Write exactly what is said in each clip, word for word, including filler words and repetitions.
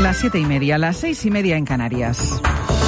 Las siete y media, las seis y media en Canarias.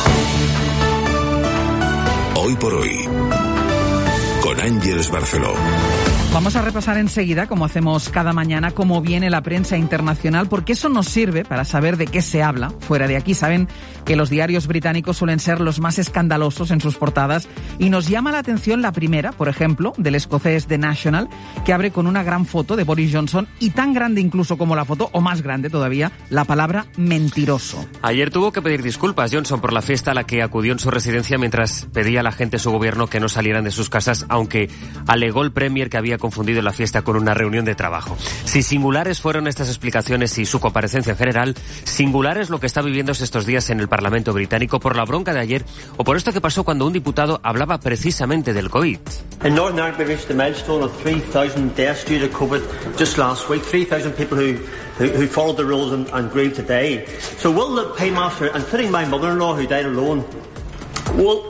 Hoy por hoy, con Ángeles Barceló. Vamos a repasar enseguida, como hacemos cada mañana, cómo viene la prensa internacional, porque eso nos sirve para saber de qué se habla fuera de aquí. Saben que los diarios británicos suelen ser los más escandalosos en sus portadas y nos llama la atención la primera, por ejemplo, del escocés The National, que abre con una gran foto de Boris Johnson y tan grande incluso como la foto, o más grande todavía, la palabra mentiroso. Ayer tuvo que pedir disculpas Johnson por la fiesta a la que acudió en su residencia mientras pedía a la gente de su gobierno que no salieran de sus casas, aunque alegó el Premier que había confundido la fiesta con una reunión de trabajo. Si singulares fueron estas explicaciones y su comparecencia en general, singular es lo que está viviéndose estos días en el Parlamento británico por la bronca de ayer o por esto que pasó cuando un diputado hablaba precisamente del COVID. In Northern Ireland we reached a milestone of three thousand deaths due to COVID just last week. three thousand people who, who, who followed the rules and, and grieved today. So will the paymaster, including my mother-in-law who died alone, will...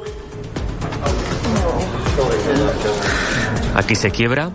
Aquí se quiebra.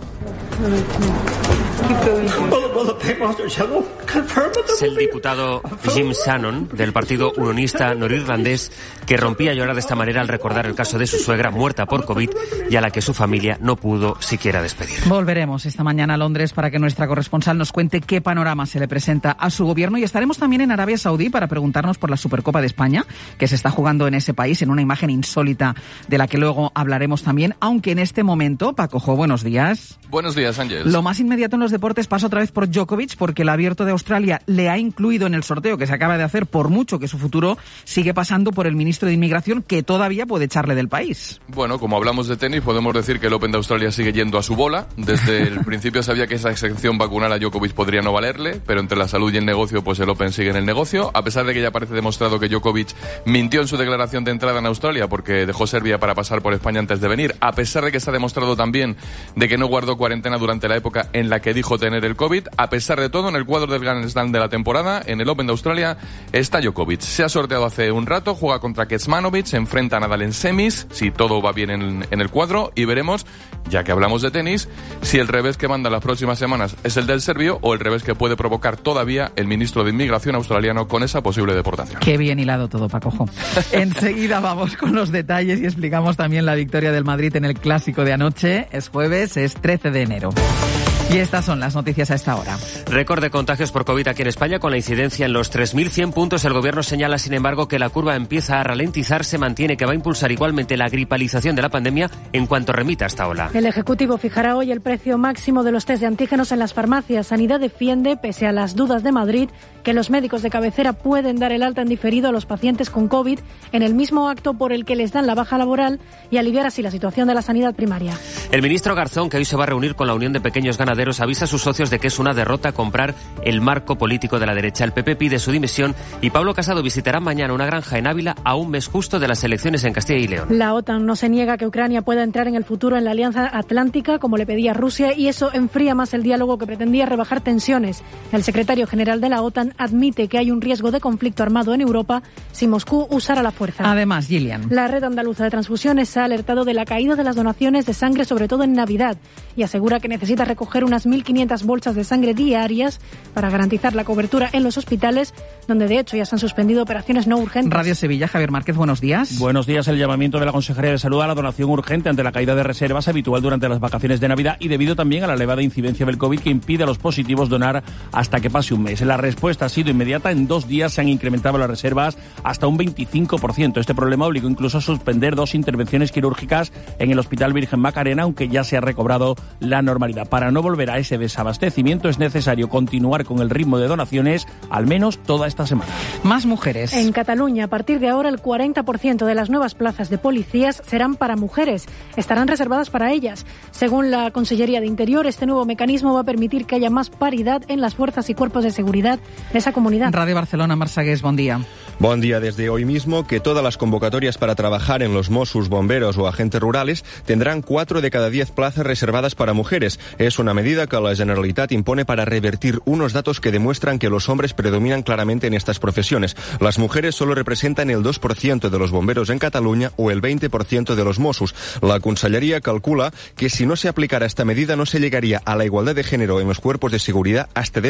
Es el diputado Jim Shannon, del partido unionista norirlandés, que rompía a llorar de esta manera al recordar el caso de su suegra muerta por COVID y a la que su familia no pudo siquiera despedir. Volveremos esta mañana a Londres para que nuestra corresponsal nos cuente qué panorama se le presenta a su gobierno, y estaremos también en Arabia Saudí para preguntarnos por la Supercopa de España, que se está jugando en ese país en una imagen insólita de la que luego hablaremos también, aunque en este momento, Paco Jo, buenos días. Buenos días, Ángel. Lo más inmediato en los deportes pasa otra vez por Djokovic, porque el Abierto de Australia le ha incluido en el sorteo que se acaba de hacer, por mucho que su futuro sigue pasando por el ministro de Inmigración, que todavía puede echarle del país. Bueno, como hablamos de tenis, podemos decir que el Open de Australia sigue yendo a su bola. Desde el principio sabía que esa excepción vacunal a Djokovic podría no valerle, pero entre la salud y el negocio, pues el Open sigue en el negocio. A pesar de que ya parece demostrado que Djokovic mintió en su declaración de entrada en Australia porque dejó Serbia para pasar por España antes de venir, a pesar de que está demostrado también de que no guardó cuarentena durante la época en la que dijo tener el COVID, a pesar de todo, en el cuadro del Grand Slam de la temporada, en el Open de Australia, está Djokovic. Se ha sorteado hace un rato, juega contra Kecmanovic, se enfrenta a Nadal en semis, si todo va bien en, en el cuadro, y veremos, ya que hablamos de tenis, si el revés que manda las próximas semanas es el del serbio o el revés que puede provocar todavía el ministro de Inmigración australiano con esa posible deportación. Qué bien hilado todo, Paco Jo. Enseguida vamos con los detalles y explicamos también la victoria del Madrid en el Clásico de anoche. Es jueves, es trece de enero. Y estas son las noticias a esta hora. Récord de contagios por COVID aquí en España, con la incidencia en los tres mil cien puntos. El gobierno señala, sin embargo, que la curva empieza a ralentizar. Se mantiene que va a impulsar igualmente la gripalización de la pandemia en cuanto remita esta ola. El Ejecutivo fijará hoy el precio máximo de los test de antígenos en las farmacias. Sanidad defiende, pese a las dudas de Madrid, que los médicos de cabecera pueden dar el alta en diferido a los pacientes con COVID en el mismo acto por el que les dan la baja laboral y aliviar así la situación de la sanidad primaria. El ministro Garzón, que hoy se va a reunir con la Unión de Pequeños Ganaderos, avisa a sus socios de que es una derrota comprar el marco político de la derecha. El P P pide su dimisión y Pablo Casado visitará mañana una granja en Ávila a un mes justo de las elecciones en Castilla y León. La OTAN no se niega a que Ucrania pueda entrar en el futuro en la Alianza Atlántica, como le pedía Rusia, y eso enfría más el diálogo que pretendía rebajar tensiones. El secretario general de la OTAN admite que hay un riesgo de conflicto armado en Europa si Moscú usara la fuerza. Además, Gillian. La Red Andaluza de Transfusiones ha alertado de la caída de las donaciones de sangre, sobre todo en Navidad, y asegura que necesita recoger unas mil quinientas bolsas de sangre diarias para garantizar la cobertura en los hospitales, donde de hecho ya se han suspendido operaciones no urgentes. Radio Sevilla, Javier Márquez, buenos días. Buenos días. El llamamiento de la Consejería de Salud a la donación urgente ante la caída de reservas habitual durante las vacaciones de Navidad y debido también a la elevada incidencia del COVID que impide a los positivos donar hasta que pase un mes. La respuesta ha sido inmediata. En dos días se han incrementado las reservas hasta un veinticinco por ciento. Este problema obligó incluso a suspender dos intervenciones quirúrgicas en el Hospital Virgen Macarena, aunque ya se ha recobrado la normalidad. Para no volver a ese desabastecimiento es necesario continuar con el ritmo de donaciones al menos toda esta semana. Más mujeres. En Cataluña, a partir de ahora, el cuarenta por ciento de las nuevas plazas de policías serán para mujeres. Estarán reservadas para ellas. Según la Consellería de Interior, este nuevo mecanismo va a permitir que haya más paridad en las fuerzas y cuerpos de seguridad de esa comunidad. Radio Barcelona, Marsagués, buen día. Buen día. Desde hoy mismo, que todas las convocatorias para trabajar en los Mossos, bomberos o agentes rurales tendrán cuatro de cada diez plazas reservadas para mujeres. Es una medida que la Generalitat impone para revertir unos datos que demuestran que los hombres predominan claramente en estas profesiones. Las mujeres solo representan el dos por ciento de los bomberos en Cataluña o el veinte por ciento de los Mossos. La Consellería calcula que si no se aplicara esta medida no se llegaría a la igualdad de género en los cuerpos de seguridad hasta